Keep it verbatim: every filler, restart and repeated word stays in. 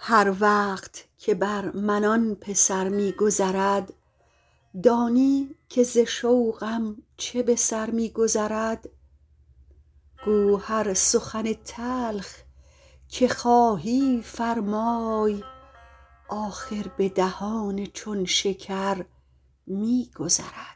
هر وقت که بر من آن پسر می گذرد دانی که ز شوقم چه به سر می گذرد. گو هر سخن تلخ که خواهی فرمای آخر به دهان چون شکر می گذرد.